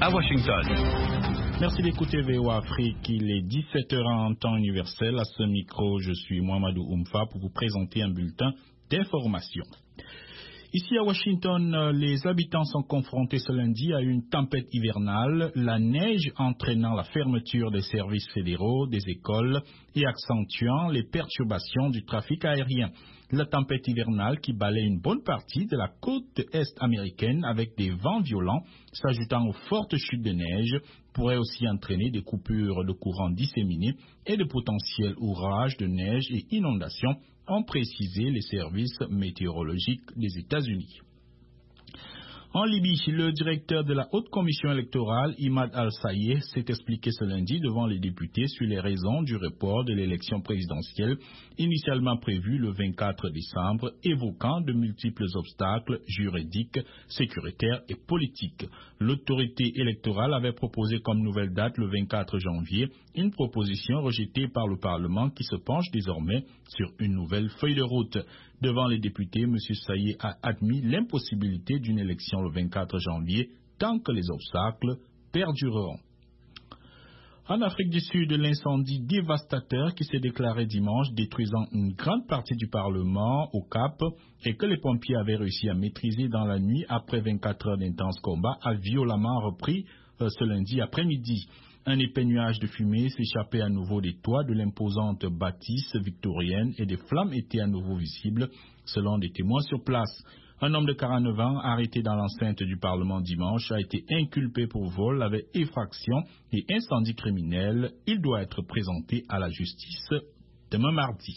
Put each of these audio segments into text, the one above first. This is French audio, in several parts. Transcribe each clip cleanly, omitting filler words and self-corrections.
à Washington. Merci d'écouter VOA Afrique. Il est 17h en temps universel. À ce micro, je suis Mohamedou Oumfa pour vous présenter un bulletin d'information. Ici à Washington, les habitants sont confrontés ce lundi à une tempête hivernale, la neige entraînant la fermeture des services fédéraux, des écoles et accentuant les perturbations du trafic aérien. La tempête hivernale qui balaie une bonne partie de la côte est américaine avec des vents violents s'ajoutant aux fortes chutes de neige pourrait aussi entraîner des coupures de courant disséminées et de potentiels orages de neige et inondations, ont précisé les services météorologiques des États-Unis. En Libye, le directeur de la Haute Commission électorale, Imad Al-Sayeh, s'est expliqué ce lundi devant les députés sur les raisons du report de l'élection présidentielle initialement prévue le 24 décembre, évoquant de multiples obstacles juridiques, sécuritaires et politiques. L'autorité électorale avait proposé comme nouvelle date le 24 janvier une proposition rejetée par le Parlement qui se penche désormais sur une nouvelle feuille de route. Devant les députés, M. Sayeh a admis l'impossibilité d'une élection le 24 janvier tant que les obstacles perdureront. En Afrique du Sud, l'incendie dévastateur qui s'est déclaré dimanche, détruisant une grande partie du Parlement au Cap et que les pompiers avaient réussi à maîtriser dans la nuit après 24 heures d'intenses combats, a violemment repris ce lundi après-midi. Un épais nuage de fumée s'échappait à nouveau des toits de l'imposante bâtisse victorienne et des flammes étaient à nouveau visibles, selon des témoins sur place. Un homme de 49 ans, arrêté dans l'enceinte du Parlement dimanche, a été inculpé pour vol avec effraction et incendie criminel. Il doit être présenté à la justice demain mardi.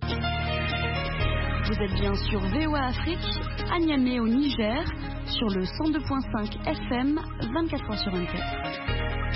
Vous êtes bien sur VOA Afrique, à Niamey au Niger, sur le 102.5 FM, 24 heures sur 24.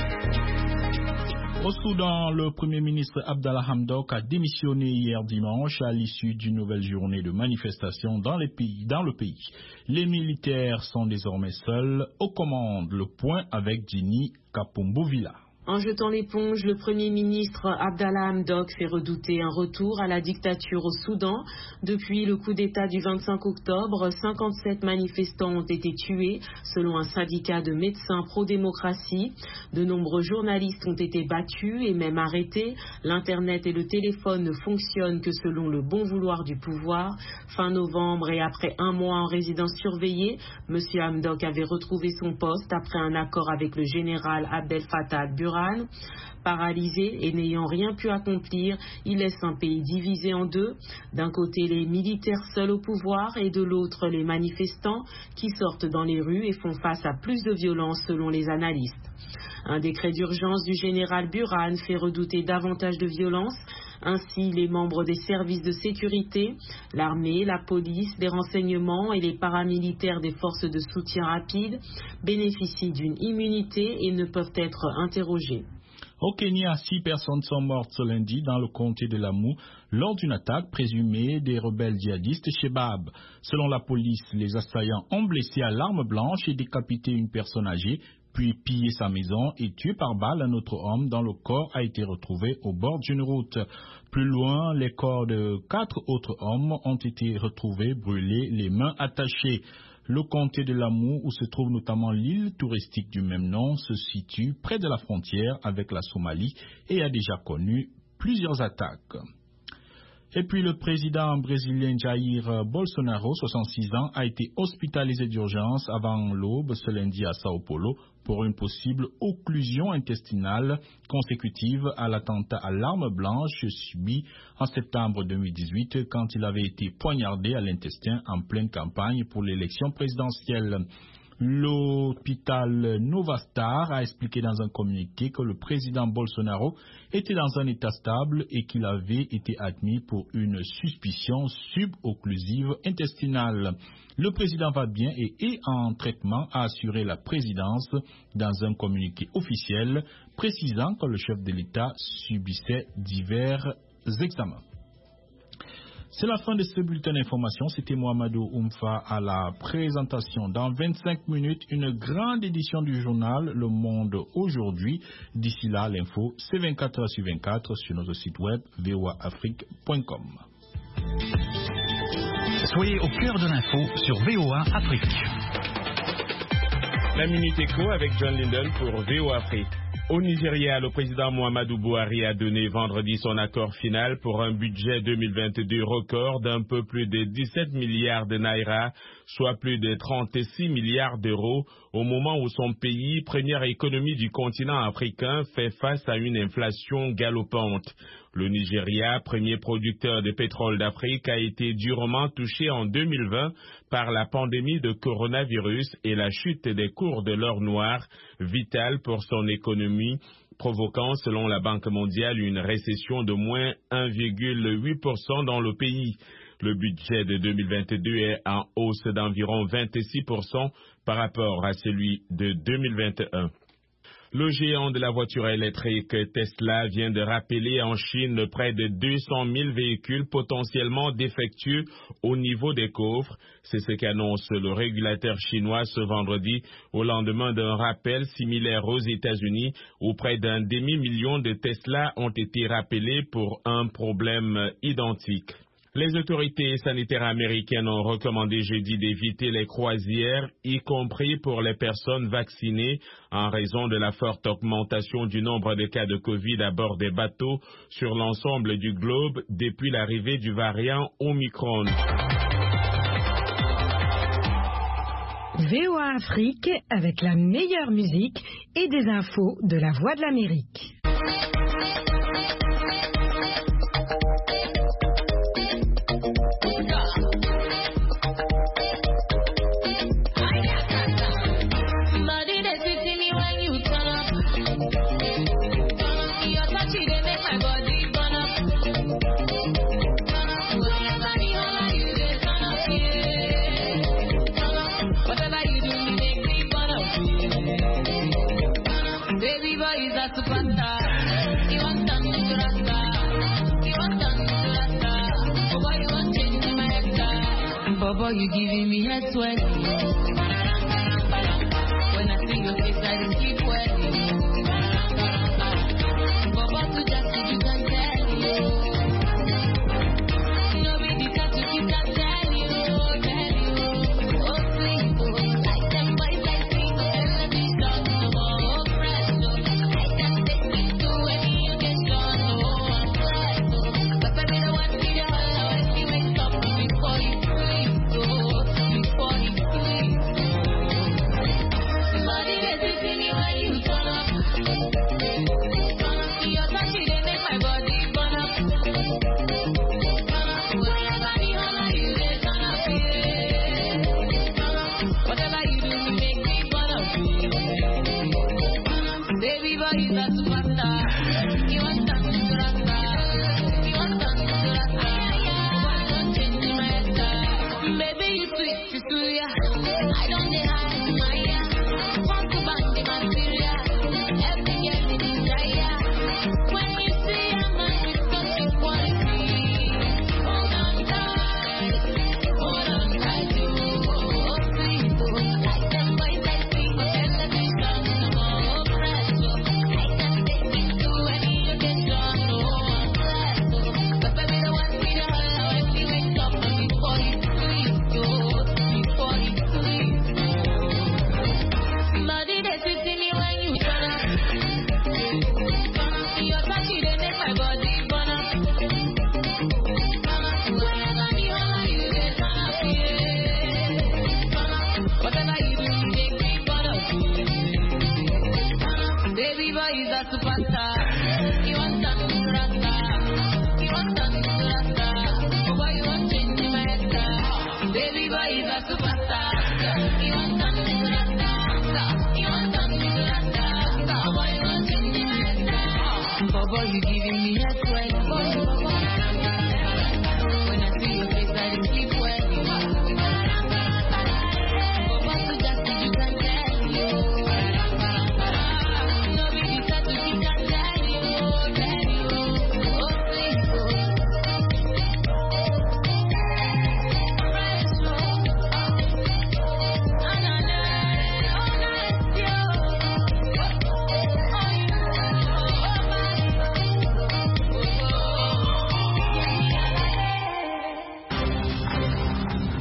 Au Soudan, le Premier ministre Abdallah Hamdok a démissionné hier dimanche à l'issue d'une nouvelle journée de manifestation dans le pays. Les militaires sont désormais seuls aux commandes. Le point avec Dini Kapumbovila. En jetant l'éponge, le Premier ministre Abdallah Hamdok fait redouter un retour à la dictature au Soudan. Depuis le coup d'État du 25 octobre, 57 manifestants ont été tués, selon un syndicat de médecins pro-démocratie. De nombreux journalistes ont été battus et même arrêtés. L'Internet et le téléphone ne fonctionnent que selon le bon vouloir du pouvoir. Fin novembre et après un mois en résidence surveillée, M. Hamdok avait retrouvé son poste après un accord avec le général Abdel Fattah al-Burhan. Paralysé et n'ayant rien pu accomplir, il laisse un pays divisé en deux. D'un côté, les militaires seuls au pouvoir et de l'autre, les manifestants qui sortent dans les rues et font face à plus de violence selon les analystes. Un décret d'urgence du général Burhan fait redouter davantage de violence. Ainsi, les membres des services de sécurité, l'armée, la police, les renseignements et les paramilitaires des forces de soutien rapide bénéficient d'une immunité et ne peuvent être interrogés. Au Kenya, 6 personnes sont mortes ce lundi dans le comté de Lamu lors d'une attaque présumée des rebelles djihadistes Shebab. Selon la police, les assaillants ont blessé à l'arme blanche et décapité une personne âgée, puis pillé sa maison et tué par balle un autre homme dont le corps a été retrouvé au bord d'une route. Plus loin, les corps de 4 autres hommes ont été retrouvés brûlés, les mains attachées. Le comté de Lamu, où se trouve notamment l'île touristique du même nom, se situe près de la frontière avec la Somalie et a déjà connu plusieurs attaques. Et puis le président brésilien Jair Bolsonaro, 66 ans, a été hospitalisé d'urgence avant l'aube ce lundi à Sao Paulo pour une possible occlusion intestinale consécutive à l'attentat à l'arme blanche subi en septembre 2018 quand il avait été poignardé à l'intestin en pleine campagne pour l'élection présidentielle. L'hôpital Novastar a expliqué dans un communiqué que le président Bolsonaro était dans un état stable et qu'il avait été admis pour une suspicion subocclusive intestinale. Le président va bien et est en traitement, a assuré la présidence dans un communiqué officiel précisant que le chef de l'État subissait divers examens. C'est la fin de ce bulletin d'information. C'était Mohamedou Oumfa à la présentation. Dans 25 minutes, une grande édition du journal Le Monde aujourd'hui. D'ici là, l'info, c'est 24 heures sur 24 sur notre site web voaafrique.com. Soyez au cœur de l'info sur VOA Afrique. La Minute Éco avec John Linden pour VOA Afrique. Au Nigeria, le président Muhammadu Buhari a donné vendredi son accord final pour un budget 2022 record d'un peu plus de 17 milliards de naira, soit plus de 36 milliards d'euros, au moment où son pays, première économie du continent africain, fait face à une inflation galopante. Le Nigeria, premier producteur de pétrole d'Afrique, a été durement touché en 2020 par la pandémie de coronavirus et la chute des cours de l'or noir, vitale pour son économie, provoquant, selon la Banque mondiale, une récession de moins 1,8% dans le pays. Le budget de 2022 est en hausse d'environ 26% par rapport à celui de 2021. Le géant de la voiture électrique Tesla vient de rappeler en Chine près de 200 000 véhicules potentiellement défectueux au niveau des coffres. C'est ce qu'annonce le régulateur chinois ce vendredi au lendemain d'un rappel similaire aux États-Unis où près d'un demi-million de Tesla ont été rappelés pour un problème identique. Les autorités sanitaires américaines ont recommandé jeudi d'éviter les croisières, y compris pour les personnes vaccinées, en raison de la forte augmentation du nombre de cas de COVID à bord des bateaux sur l'ensemble du globe depuis l'arrivée du variant Omicron. VOA Afrique avec la meilleure musique et des infos de la Voix de l'Amérique. Bobo, you giving me head sweat. When I see your face